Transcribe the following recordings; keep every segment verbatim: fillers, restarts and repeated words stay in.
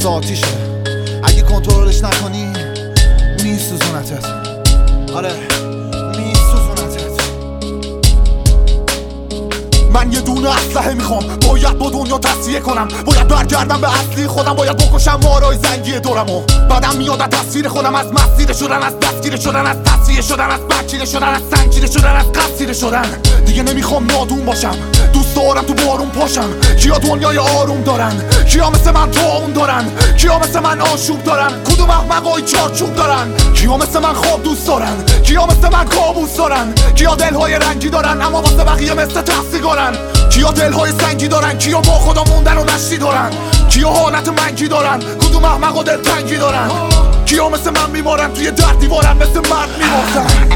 مثل آتیشه، اگه کنترلش نکنی میسوزونتت. آره میسوزونتت. من یه دونه اسلحه میخوام، باید با دنیا تصفیه کنم، باید برگردم به اصلی خودم، باید بکشم مارای زنگی دورمو. بعدم میاد از تصویر خودم، از مسیر شدن، از دستگیر شدن، از تصفیه شدن، از برچیده شدن، از سنگچیده شدن، از قصیده شدن. دیگه نمیخوام نادون باشم، دوست دارم تو بارون پاشم. کیا دنیای آروم دارن؟ کیا مثل من طاعون دارن؟ کیا مثل من آشوب دارن؟ کدوم احمقای چارچوب دارن؟ کیا مثل من خواب دوست دارن؟ کیا مثل من کابوس دارن؟ کیا دلهای رنگی دارن اما واسه بقیه مثل تحصیگارن؟ کیا دلهای سنگی دارن؟ کیا با خدا موندن و نشتی دارن؟ کیا حالت منگی دارن؟ کدوم احمقا دلتنگی دارن؟ کیا مثل من میمارن توی در دیوارن مثل مرد میمارن؟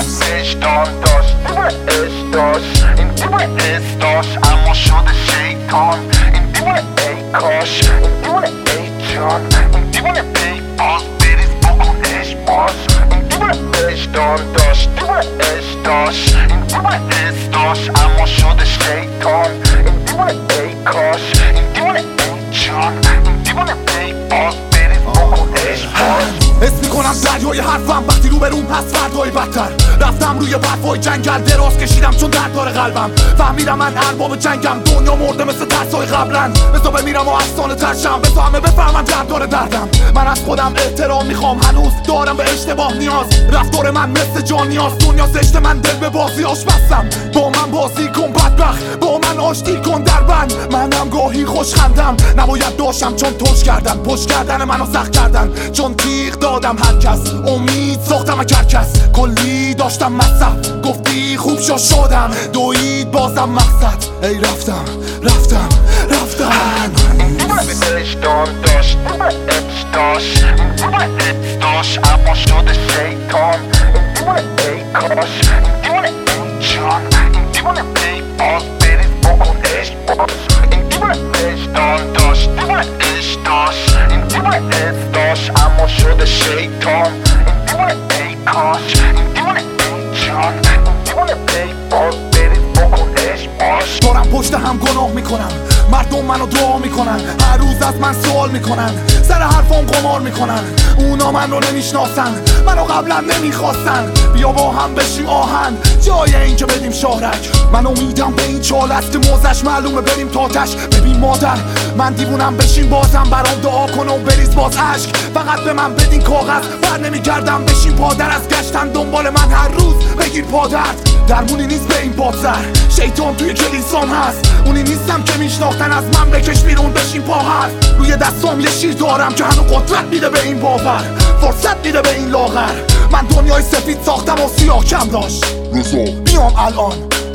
عشقان داشت عشق داشت این دیوونه عشق داشت اما شده شیطان. این دیوونه ای کاش، این دیوونه ای جان، این دیوونه ای باز بریز بکن عشق باز. این دیوونه عشقان داشت دیوونه عشق داشت این دیوونه عشق داشت اما شده شیطان. این دیوونه ای کاش، این دیوونه ای جان، این دیوونه ای باز بریز بکن عشق باز. حس میکنم دریای حرفم وقتی رو بروم پس فردای بدتر. رفتم روی برفای جنگل دراز کشیدم چون درد داره قلبم. فهمیدم من ارباب جنگم، دنیا مرده مثل ترسای قبلن. بسا بمیرم و افسانه ترشم، بسا همه بفهمن درد داره دردم. من از خودم احترام میخوام، هنوز دارم به اشتباه نیاز. رفتار من مثل جان نیاز، دنیا زشت من دل به بازی آش بستم. با من بازی کن بدبخت، با من آشتی کن در بند. منم گاهی خوش خندم، نباید داشتم چون توش کردن. پشت کردن منو سخت کردن چون تیغ دادم هر کس. امید ساختم از هر کس، کلی داشتم مصرف. گفتی خوب شو شدم، دوید بازم مقصد. ای رفتم رفتم رفتم. این دیوونه عشقان داشت عشق داشت این دیوونه عشق داشت اما شده شیطان. این دیوونه ای کاش، این دیوونه ای جان، این دیوونه ای باز بریز بکن عشق باز. این دیوونه عشقان داشت دیوونه عشق داشت این دیوونه عشق داشت اما شده شیطان. این دیوونه ای کاش، این دیوونه ای جان، این دیوونه ای باز بریز بکن عشق باز. دارم پشت هم گناه میکنم، مردم منو دعا میکنن، هر روز از من سوال میکنن، سر حرفام قمار میکنن. اونا من رو نمیشناسن، منو قبلا نمیخواستن. بیا با هم بشیم آهن جای این که بدیم شهرک. من امیدم به این چالت که موزش معلومه بریم تاتش. ببین مادر من دیوونم، بشین بازم برام دعا کن و بریز باز عشق. فقط به من بدین کاغذ، بر نمیگردم بشین پادر. از گشتن دنبال من هر روز بگیر پادرد. درمونی نیست به این پادسر، شیطان توی کلیسام هست. اونی نیستم که میشناختن، از من بکش بیرون بشین پا هست. روی دستام یه شیر دارم که هنو قدرت میده به این باور، فرصت میده به این لاغر. من دنیای سفید ساختم و سیاه کم داشت. میام الان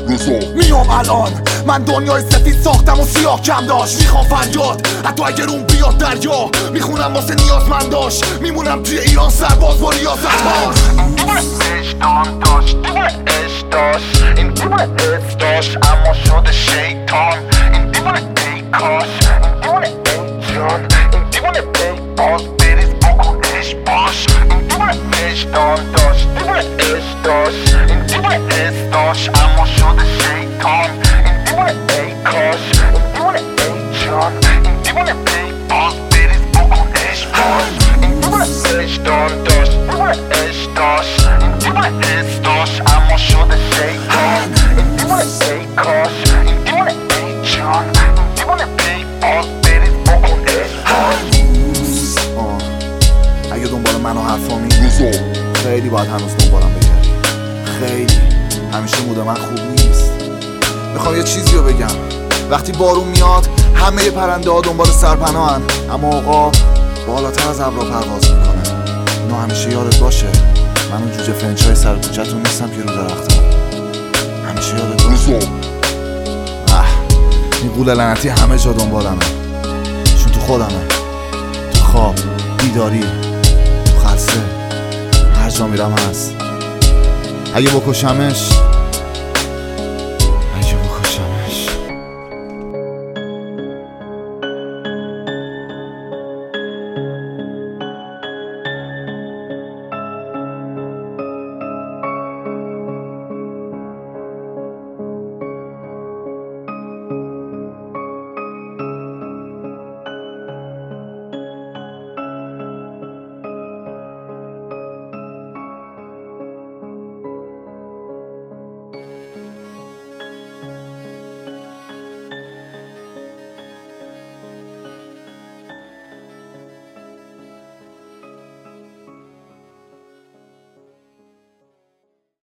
میام الان من دنیای سفید ساختم و سیاه کم داشت. میخوام فریاد حتی اگر اون بیاد دریا، میخونم واسه نیازمند داشت. میمونم توی ایران سرباز با ریاضت باز. این دیوونه عشقان داشت دیوونه عشق داشت این دیوونه عشق داشت اما شده شیطان. این دیوونه ای کاش، این دیوونه ای جان، این دیوونه ای باز بریز بکن عشق باش. این دیوونه عشقان داشت دیوونه عشق داشت این دیوونه عشق داشت اما شده شیطان. این دیوونه ای کاش، این دیوونه ای جان، این دیوونه ای باز بریز بکن عشق باش. این دیوونه عشقان داشت دیوونه عشق داشت این دیوونه عشق داشت اما شده شیطان. این دیوونه ای کاش، این دیوونه ای جان، این دیوونه ای باز بریز بکن عشق باش. اگه دنبال من و حرفامی خیلی باید هنوز دنبالم بگردی. خیلی همیشه موده من خوب نیست. میخوام یه چیزی رو بگم، وقتی بارون میاد همه پرنده ها دنبال سرپناهن، اما آقا بالاتر از ابرا پرواز میکنه. اینو همیشه یادت باشه، من اون جوجه فرنچای سر کوچه‌تون نیستم که رو درختم. همیشه یادت باشه. اه این قول لعنتی همه جا دنبالمه، چون تو خودمه، تو خواب، بیداری، تو خلسه، هر جا میرم هست. اگه بکشمش